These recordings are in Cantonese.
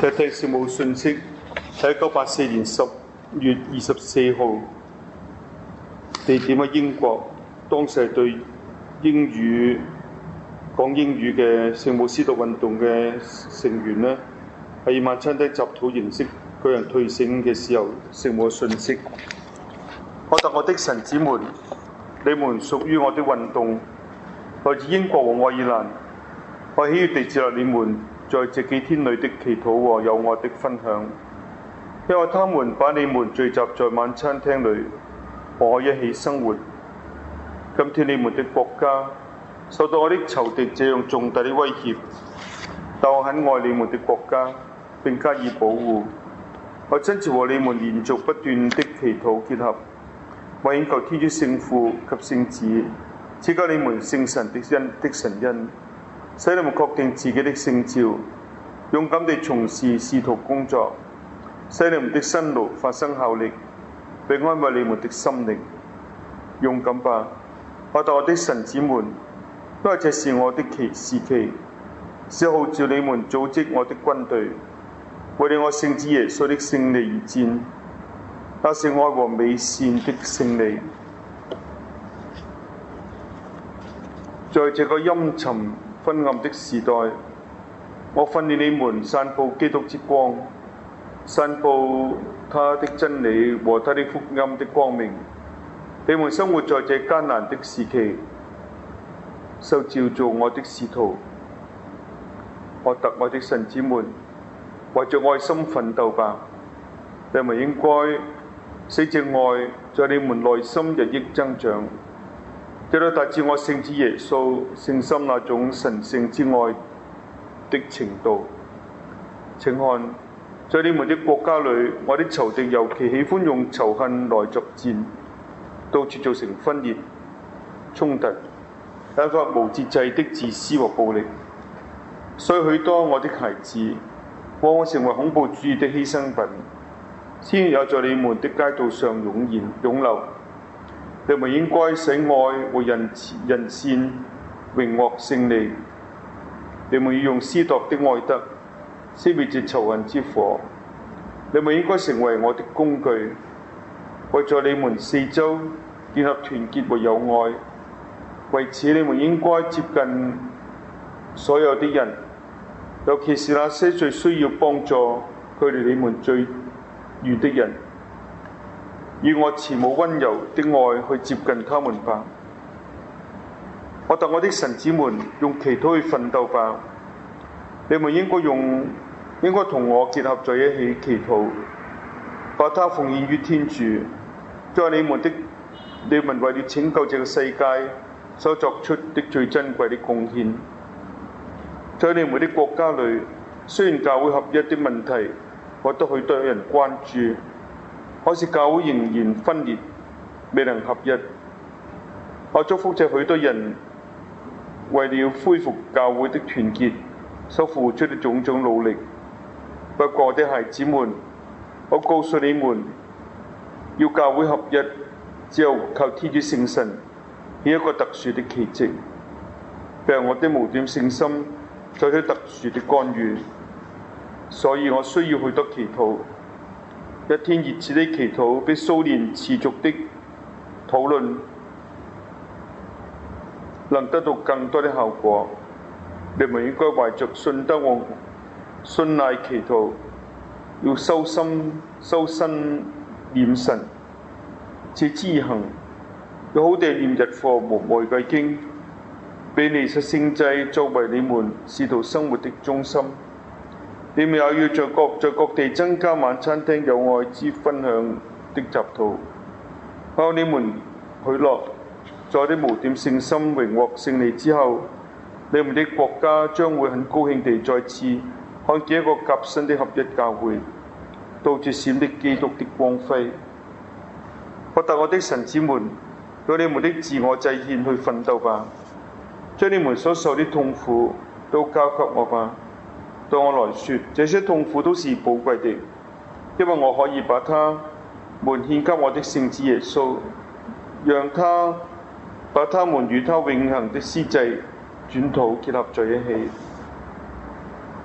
睇睇聖母信息，喺1984年10月24號，地點喺英國，當時係對講英語嘅聖母司鐸運動嘅成員呢，喺晚餐廳集禱形式舉行退省嘅時候，聖母信息：我特我的神子們，你們屬於我的運動，來自英國和愛爾蘭，我喜悅地接納你們在這幾天裏的祈禱和友愛的分享，因為他們把你們聚集在晚餐廳裏，和我一起生活。今天你們的國家受到我的仇敵這樣重大的威脅，但我很愛你們的國家並加以保護。我親自和你們連續不斷的祈禱結合，我懇求天主聖父及聖子賜給你們聖神的神恩，使你們確定自己的聖召，勇敢地從事使徒工作，使你們的辛勞發生效力，並安慰你們的心靈。勇敢吧，我特我的神子們，因為這是我的時期，是號召你們組織我的軍隊，為了我聖子耶穌的勝利而戰，那是愛和美善的勝利。在這個陰沉昏暗的時代，我訓練你們散佈基督之光，散佈他的真理和他的福音的光明。你們生活在這艱難的時期，受召做我的使徒。我特愛的神子們，為着愛心奮鬥吧！你們應該使這愛在你們內心日益增長，直到達至我聖子耶穌聖心那種神聖之愛的程度。請看，在你們的國家裏，我的仇敵尤其喜歡用仇恨來作戰，到處造成分裂、衝突，引發無節制的自私和暴力。所以許多我的孩子往往成為恐怖主義的犧牲品，先有在你們的街道上湧流。你們應該使愛和人善榮獲勝利。你們要用司鐸的愛德消滅這仇恨之火。你們應該成為我的工具，為在你們四周建立團結和友愛。為此，你們應該接近所有的人，尤其是那些最需要幫助、距離你們最遠的人，以我慈母溫柔的愛去接近他們吧。我特我的神子們，用祈禱去奮鬥吧。你們應該同我結合在一起祈禱，把它奉獻於天主，在你們為了拯救這個世界所作出的最珍貴的貢獻。在你們的國家裏，雖然教會合一的問題獲得許多人關注，可是教會仍然分裂，未能合一。我祝福這許多人為了恢復教會的團結所付出的種種努力。不過，我的孩子們，我告訴你們，要教會合一，只有靠天主聖神顯一個特殊的奇蹟，讓我的無端聖心採取特殊的干預。所以我需要許多祈禱，一天熱切的祈禱比數年持續的討論能得到更多的效果。你們應該懷着信德和信賴祈禱，要修身念神，持之以恆，要好地念日課和玫瑰經，俾彌撒聖祭作為你們使徒生活的中心。你們也要在各地增加晚餐廳友愛之分享的集禱。靠你們許諾，在我的無點聖心榮獲勝利之後，你們的國家將會很高興地再次看見一個革新的合一教會，到處閃的基督的光輝。我特我的神子們，用你們的自我祭獻去奮鬥吧，將你們所受的痛苦都交給我吧。對我來說，這些痛苦都是寶貴的，因為我可以把它們獻給我的聖子耶穌，讓他把他們與他永恆的司祭轉禱結合在一起。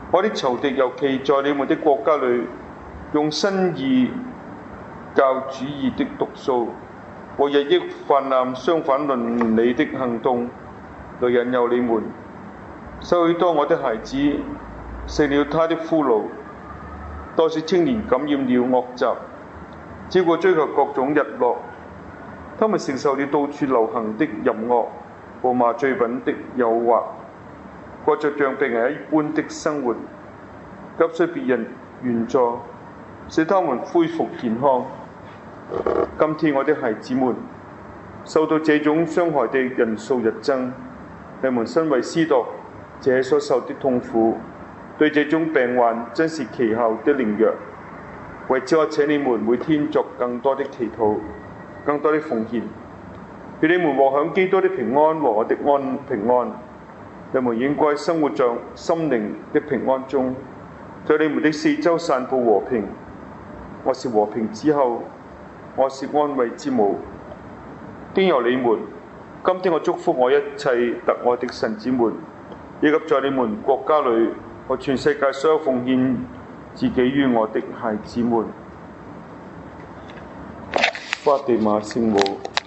我的仇敵尤其在你們的國家裏，用新異教主義的毒素和日益泛濫相反倫理的行動來引誘你們。許多我的孩子成了他的俘虜，多少青年感染了惡習，只顧追求各種日落。他們承受了到處流行的淫樂和麻醉品的誘惑，過着像病人一般的生活，急需別人援助，使他們恢復健康。今天我的孩子們受到這種傷害的人數日增，你們身為司鐸者所受的痛苦，對這種病患真是奇效的靈藥。為此我請你們每天作更多的祈禱，更多的奉獻，願你們獲享基督的平安和我的平安。你們應該生活在心靈的平安中，在你們的四周散佈和平。我是和平之後，我是安慰之母。經由你們，今天我祝福我一切特愛的神子們，以及在你們國家裏和全世界所有奉獻自己於我的孩子們。法地瑪聖母。